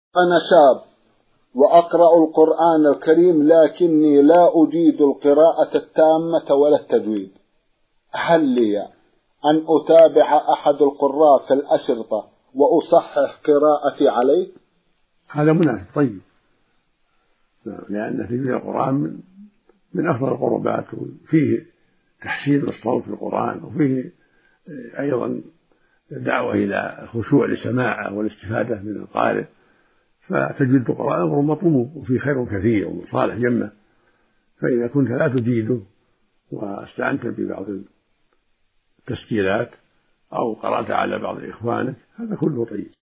أنا شاب وأقرأ القرآن الكريم لكني لا أجيد القراءة التامة ولا التجويد، هل لي أن أتابع أحد القراء في الأشرطة وأصحح قراءتي عليه؟ هذا مناسب طيب، لأن تجويد القرآن من أفضل القربات، وفيه تحسين الصوت في القرآن، وفيه أيضا دعوة إلى الخشوع لسماعه والاستفادة من القارئ. فتجويد القرآن أمر مطلوب وفيه خير كثير ومصالح جمة. فإذا كنت لا تجيده واستعنت ببعض التسجيلات أو قرأت على بعض إخوانك هذا كله طيب.